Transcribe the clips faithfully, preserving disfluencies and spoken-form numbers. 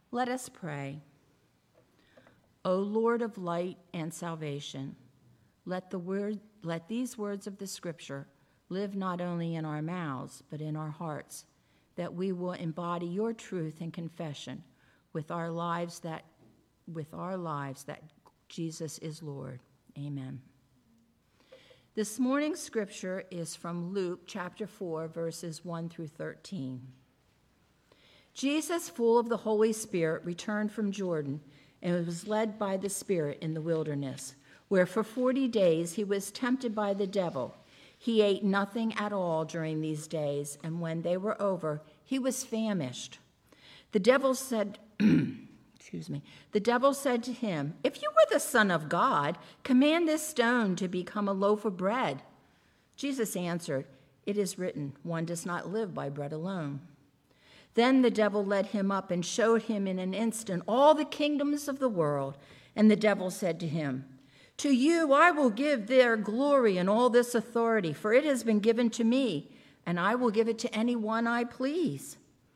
Let us pray. O Lord of light and salvation, let the word, let these words of the Scripture live not only in our mouths, but in our hearts, that we will embody your truth and confession with our lives that with our lives that Jesus is Lord. Amen. This morning's scripture is from Luke chapter four, verses one through thirteen. Jesus, full of the Holy Spirit, returned from Jordan and was led by the Spirit in the wilderness, where for forty days he was tempted by the devil. He ate nothing at all during these days, and when they were over, he was famished. The devil said, excuse me, the devil said to him, "If you were the Son of God, command this stone to become a loaf of bread." Jesus answered, "It is written, one does not live by bread alone." Then the devil led him up and showed him in an instant all the kingdoms of the world. And the devil said to him, "To you I will give their glory and all this authority, for it has been given to me, and I will give it to anyone I please.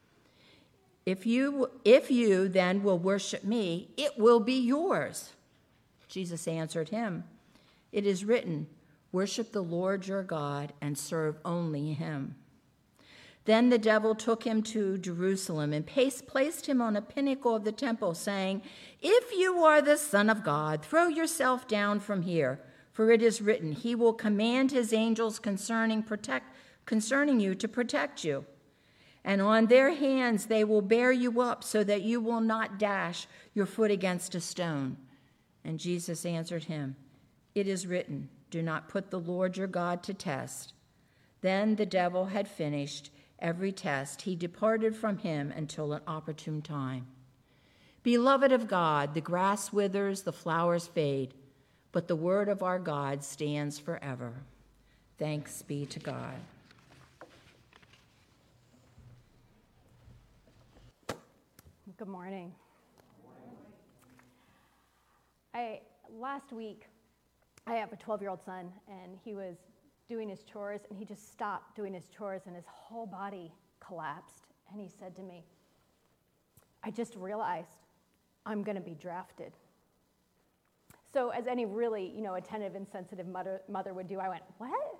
If you, if you then will worship me, it will be yours." Jesus answered him, "It is written, worship the Lord your God and serve only him." Then the devil took him to Jerusalem and placed him on a pinnacle of the temple, saying, "If you are the Son of God, throw yourself down from here, for it is written, he will command his angels concerning protect concerning you to protect you. And on their hands they will bear you up so that you will not dash your foot against a stone." And Jesus answered him, "It is written, do not put the Lord your God to test." Then the devil had finished every test. He departed from him until an opportune time. Beloved of God, the grass withers, the flowers fade, but the word of our God stands forever. Thanks be to God. Good morning. I last week, I have a twelve-year-old son, and he was doing his chores, and he just stopped doing his chores, and his whole body collapsed. And he said to me, "I just realized I'm going to be drafted." So, as any really, you know, attentive and sensitive mother, mother would do, I went, "What?"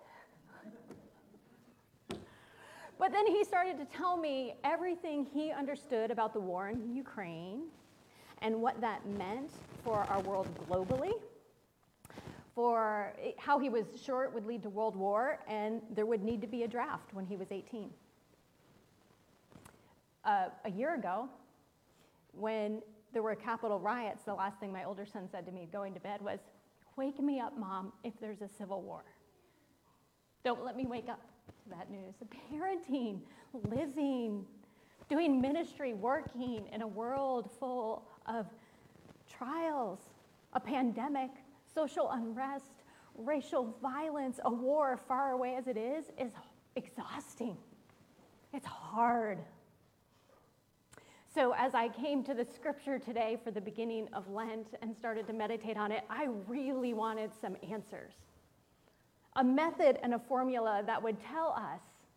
But then he started to tell me everything he understood about the war in Ukraine and what that meant for our world globally, for how he was sure it would lead to World War and there would need to be a draft when he was eighteen. Uh, a year ago, when there were Capitol riots, the last thing my older son said to me going to bed was, "Wake me up, Mom, if there's a civil war. Don't let me wake up to that news." Parenting, living, doing ministry, working in a world full of trials, a pandemic, social unrest, racial violence, a war far away as it is, is exhausting. It's hard. So as I came to the scripture today for the beginning of Lent and started to meditate on it, I really wanted some answers. A method and a formula that would tell us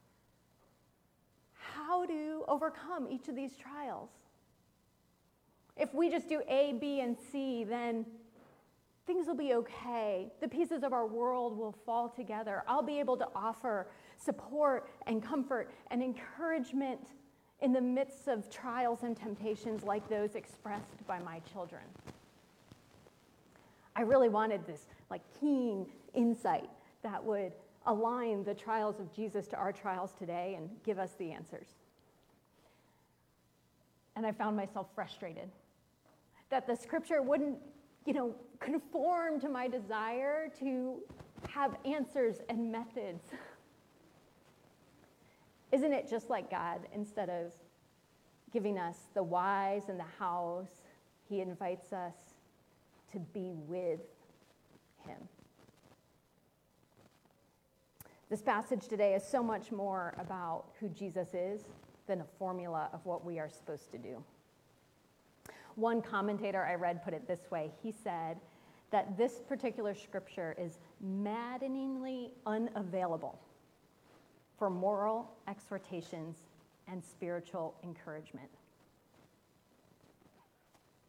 how to overcome each of these trials. If we just do A, B, and C, then things will be okay. The pieces of our world will fall together. I'll be able to offer support and comfort and encouragement in the midst of trials and temptations like those expressed by my children. I really wanted this like keen insight that would align the trials of Jesus to our trials today and give us the answers. And I found myself frustrated that the scripture wouldn't, you know, conform to my desire to have answers and methods. Isn't it just like God? Instead of giving us the whys and the hows, he invites us to be with him. This passage today is so much more about who Jesus is than a formula of what we are supposed to do. One commentator I read put it this way. He said that this particular scripture is maddeningly unavailable for moral exhortations and spiritual encouragement.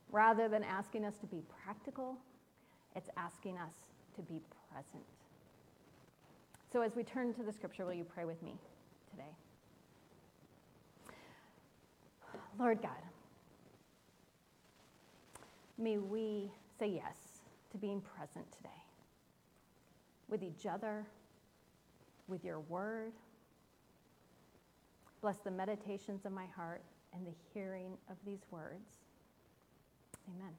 Rather than asking us to be practical, it's asking us to be present. So as we turn to the scripture, will you pray with me today? Lord God, may we say yes to being present today with each other, with your word. Bless the meditations of my heart and the hearing of these words. Amen.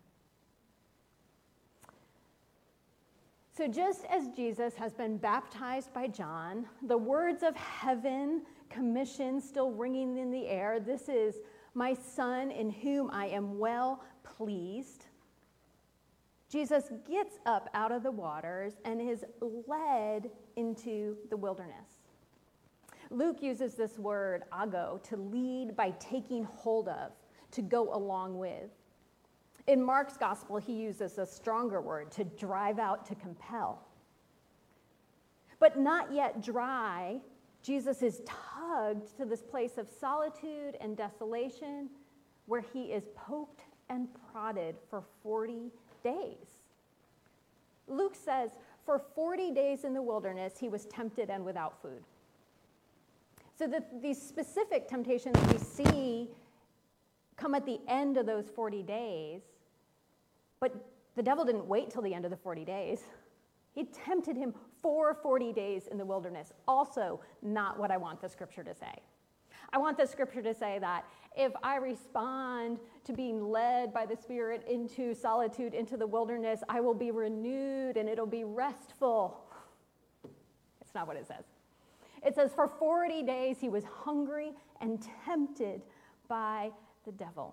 So just as Jesus has been baptized by John, the words of heaven, commission still ringing in the air, this is my son in whom I am well pleased. Jesus gets up out of the waters and is led into the wilderness. Luke uses this word, ago, to lead by taking hold of, to go along with. In Mark's gospel, he uses a stronger word, to drive out, to compel. But not yet dry, Jesus is tugged to this place of solitude and desolation where he is poked and prodded for forty days. Luke says, for forty days in the wilderness, he was tempted and without food. So that these specific temptations we see come at the end of those forty days, but the devil didn't wait till the end of the forty days. He tempted him for forty days in the wilderness. Also, not what I want the scripture to say. I want the scripture to say that if I respond to being led by the Spirit into solitude, into the wilderness, I will be renewed and it'll be restful. It's not what it says. It says for forty days he was hungry and tempted by the devil.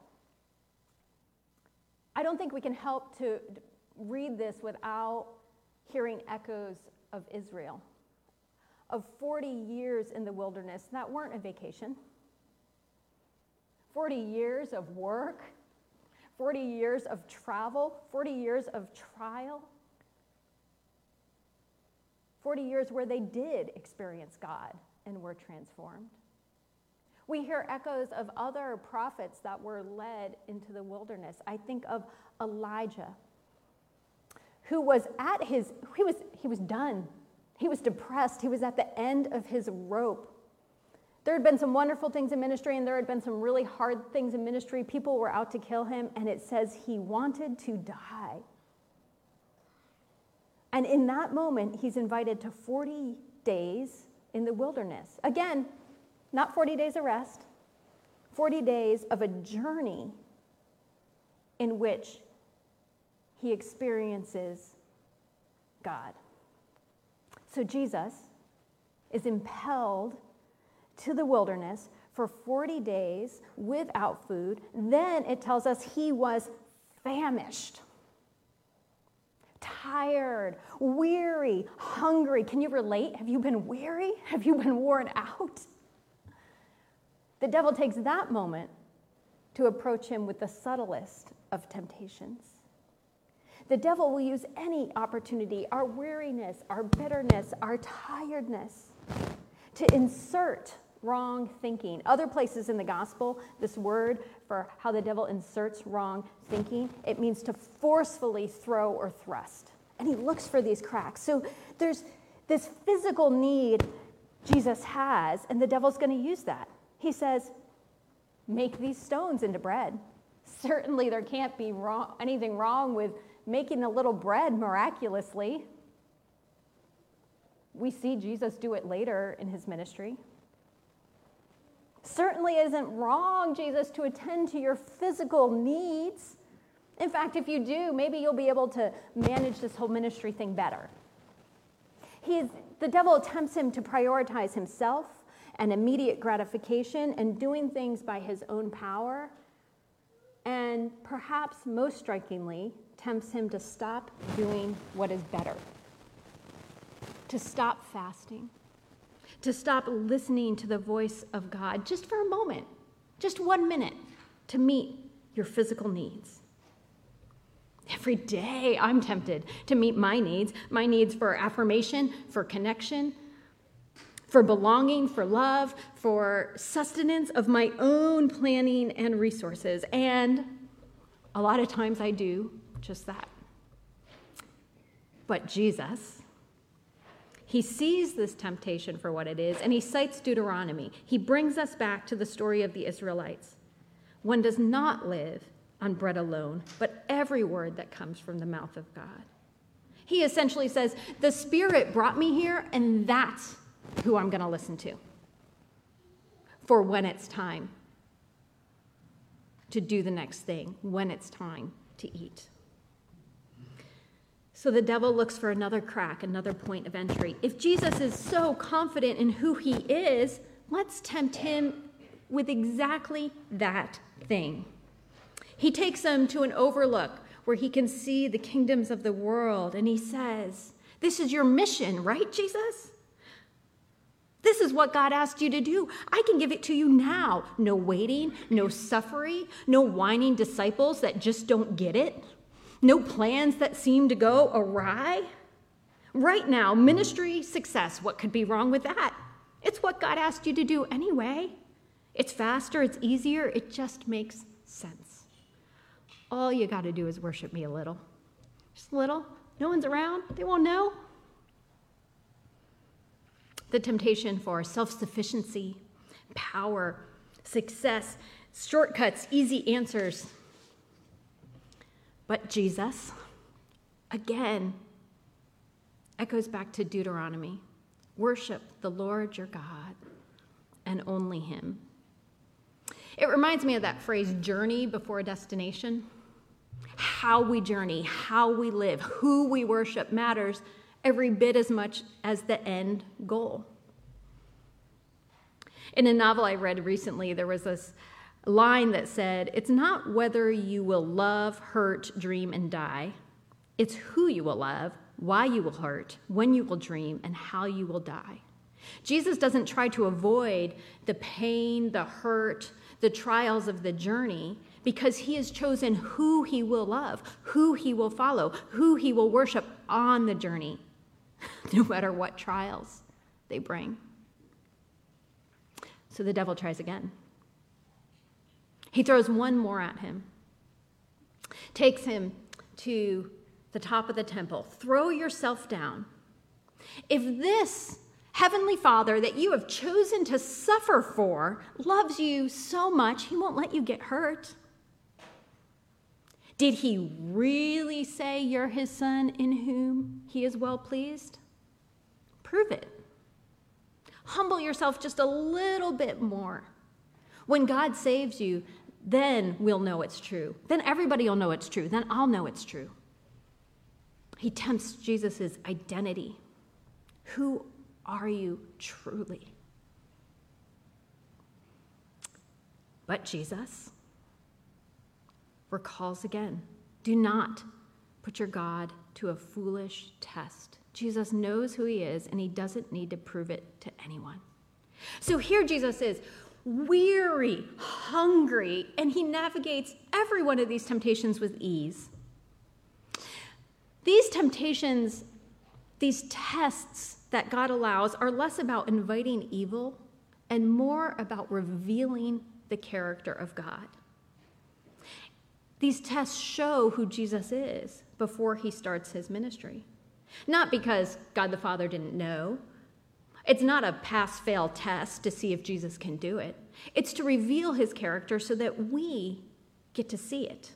I don't think we can help to read this without hearing echoes of Israel, of forty years in the wilderness that weren't a vacation, forty years of work, forty years of travel, forty years of trial, forty years where they did experience God and were transformed. We hear echoes of other prophets that were led into the wilderness. I think of Elijah, who was at his, he was, he was done. He was depressed. He was at the end of his rope. There had been some wonderful things in ministry, and there had been some really hard things in ministry. People were out to kill him, and it says he wanted to die. And in that moment, he's invited to forty days in the wilderness. Again, not forty days of rest, forty days of a journey in which he experiences God. So Jesus is impelled to the wilderness for forty days without food. Then it tells us he was famished, tired, weary, hungry. Can you relate? Have you been weary? Have you been worn out? The devil takes that moment to approach him with the subtlest of temptations. The devil will use any opportunity, our weariness, our bitterness, our tiredness, to insert wrong thinking. Other places in the gospel, this word for how the devil inserts wrong thinking, it means to forcefully throw or thrust. And he looks for these cracks. So there's this physical need Jesus has, and the devil's going to use that. He says, make these stones into bread. Certainly there can't be wrong, anything wrong with making a little bread miraculously. We see Jesus do it later in his ministry. Certainly isn't wrong, Jesus, to attend to your physical needs. In fact, if you do, maybe you'll be able to manage this whole ministry thing better. He's, the devil tempts him to prioritize himself and immediate gratification and doing things by his own power, and perhaps most strikingly, tempts him to stop doing what is better, to stop fasting, to stop listening to the voice of God just for a moment, just one minute, to meet your physical needs. Every day I'm tempted to meet my needs, my needs for affirmation, for connection, for belonging, for love, for sustenance of my own planning and resources. And A lot of times I do just that. But Jesus, he sees this temptation for what it is, and he cites Deuteronomy. He brings us back to the story of the Israelites. One does not live on bread alone, but every word that comes from the mouth of God. He essentially says, the Spirit brought me here, and that's who I'm going to listen to for when it's time to do the next thing, when it's time to eat. So the devil looks for another crack, another point of entry. If Jesus is so confident in who he is, let's tempt him with exactly that thing. He takes him to an overlook where he can see the kingdoms of the world, and he says, this is your mission, right, Jesus? This is what God asked you to do. I can give it to you now. No waiting, no suffering, no whining disciples that just don't get it, no plans that seem to go awry. Right now, ministry success, what could be wrong with that? It's what God asked you to do anyway. It's faster, it's easier, it just makes sense. All you got to do is worship me a little. Just a little. No one's around. They won't know. The temptation for self-sufficiency, power, success, shortcuts, easy answers. But Jesus, again, echoes back to Deuteronomy. Worship the Lord your God and only him. It reminds me of that phrase, journey before a destination. How we journey, how we live, who we worship matters every bit as much as the end goal. In a novel I read recently, there was this line that said, it's not whether you will love, hurt, dream, and die. It's who you will love, why you will hurt, when you will dream, and how you will die. Jesus doesn't try to avoid the pain, the hurt, the trials of the journey, because he has chosen who he will love, who he will follow, who he will worship on the journey, no matter what trials they bring. So the devil tries again. He throws one more at him, takes him to the top of the temple. Throw yourself down. If this Heavenly Father that you have chosen to suffer for loves you so much, he won't let you get hurt. Did he really say you're his son in whom he is well pleased? Prove it. Humble yourself just a little bit more. When God saves you, then we'll know it's true. Then everybody will know it's true. Then I'll know it's true. He tempts Jesus' identity. Who are you truly? But Jesus recalls again, do not put your God to a foolish test. Jesus knows who he is, and he doesn't need to prove it to anyone. So here Jesus is, weary, hungry, and he navigates every one of these temptations with ease. These temptations, these tests that God allows are less about inviting evil and more about revealing the character of God. These tests show who Jesus is before he starts his ministry. Not because God the Father didn't know. It's not a pass-fail test to see if Jesus can do it. It's to reveal his character so that we get to see it.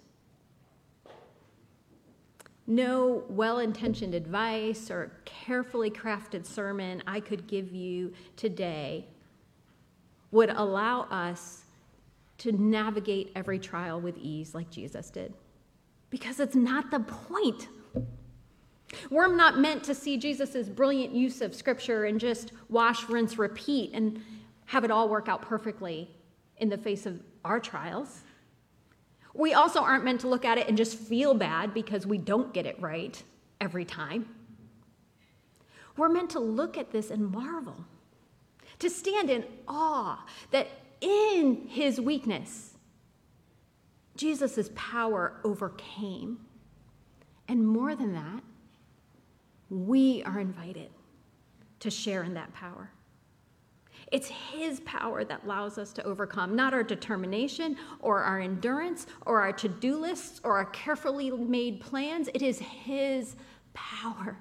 No well-intentioned advice or carefully crafted sermon I could give you today would allow us to navigate every trial with ease like Jesus did. Because it's not the point. We're not meant to see Jesus' brilliant use of Scripture and just wash, rinse, repeat and have it all work out perfectly in the face of our trials. We also aren't meant to look at it and just feel bad because we don't get it right every time. We're meant to look at this and marvel, to stand in awe that in his weakness, Jesus' power overcame. And more than that, we are invited to share in that power. It's his power that allows us to overcome, not our determination or our endurance or our to-do lists or our carefully made plans. It is his power.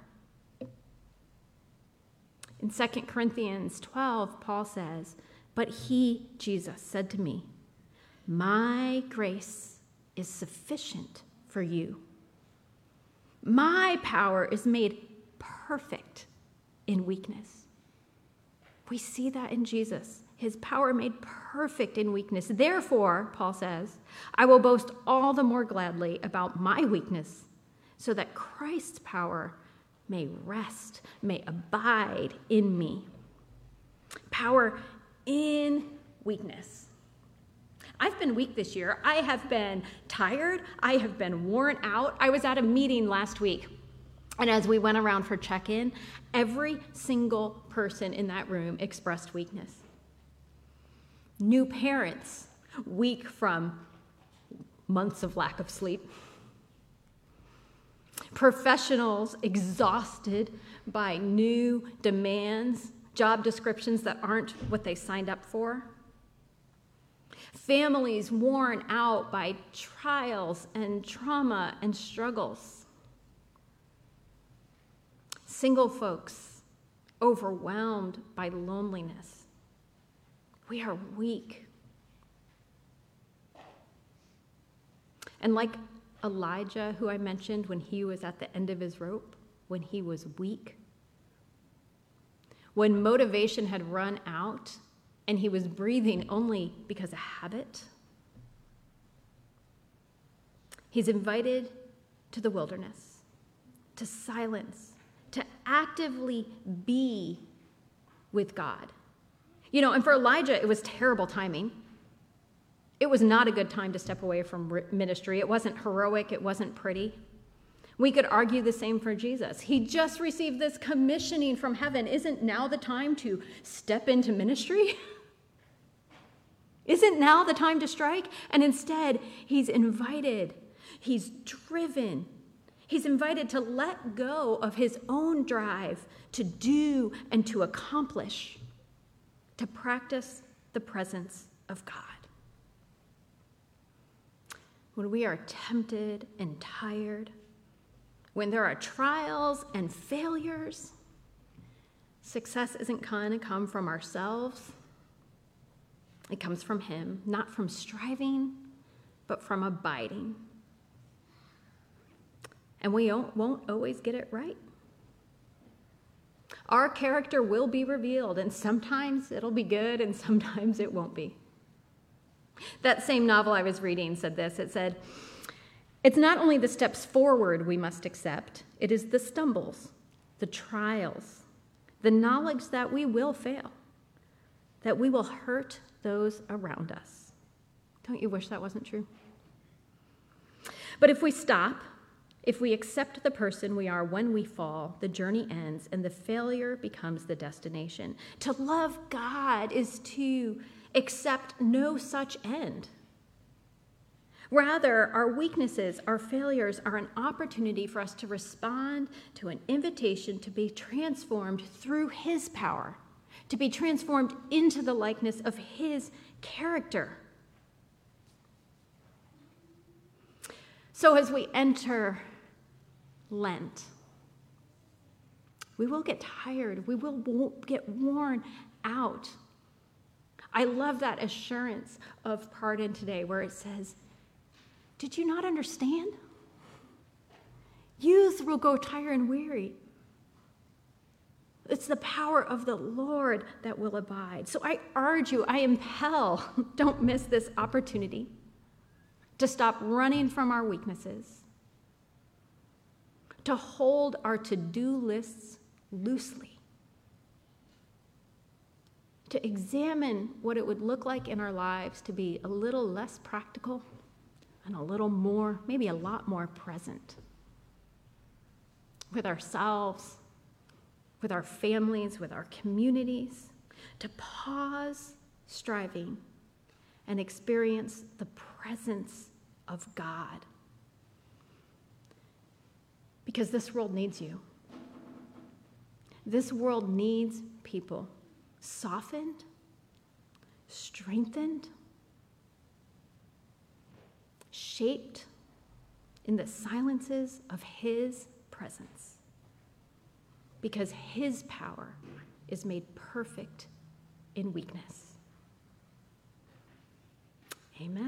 In Second Corinthians twelve, Paul says, "But he, Jesus, said to me, 'My grace is sufficient for you. My power is made perfect in weakness.'" We see that in Jesus. His power made perfect in weakness. Therefore, Paul says, "I will boast all the more gladly about my weakness, so that Christ's power may rest, may abide in me." Power in weakness. I've been weak this year. I have been tired. I have been worn out. I was at a meeting last week, and as we went around for check-in, every single person in that room expressed weakness. New parents, weak from months of lack of sleep. Professionals exhausted by new demands, job descriptions that aren't what they signed up for. Families worn out by trials and trauma and struggles. Single folks overwhelmed by loneliness. We are weak. And like Elijah, who I mentioned when he was at the end of his rope, when he was weak, when motivation had run out and he was breathing only because of habit, he's invited to the wilderness, to silence, to actively be with God. You know, and for Elijah, it was terrible timing. It was not a good time to step away from ministry. It wasn't heroic. It wasn't pretty. We could argue the same for Jesus. He just received this commissioning from heaven. Isn't now the time to step into ministry? Isn't now the time to strike? And instead, he's invited. He's driven. He's invited to let go of his own drive to do and to accomplish, to practice the presence of God. When we are tempted and tired, when there are trials and failures, success isn't going to come from ourselves. It comes from him, not from striving, but from abiding. And we won't always get it right. Our character will be revealed, and sometimes it'll be good, and sometimes it won't be. That same novel I was reading said this. It said, "It's not only the steps forward we must accept, it is the stumbles, the trials, the knowledge that we will fail, that we will hurt those around us." Don't you wish that wasn't true? But if we stop, if we accept the person we are when we fall, the journey ends and the failure becomes the destination. To love God is to accept no such end. Rather, our weaknesses, our failures are an opportunity for us to respond to an invitation to be transformed through his power, to be transformed into the likeness of his character. So as we enter Lent, we will get tired. We will get worn out. I love that assurance of pardon today where it says, "Did you not understand? Youth will grow tired and weary. It's the power of the Lord that will abide." So I urge you, I impel, don't miss this opportunity to stop running from our weaknesses, to hold our to-do lists loosely, to examine what it would look like in our lives to be a little less practical and a little more, maybe a lot more present with ourselves, with our families, with our communities, to pause striving and experience the presence of God. Because this world needs you. This world needs people softened strengthened, shaped in the silences of his presence, because his power is made perfect in weakness. Amen.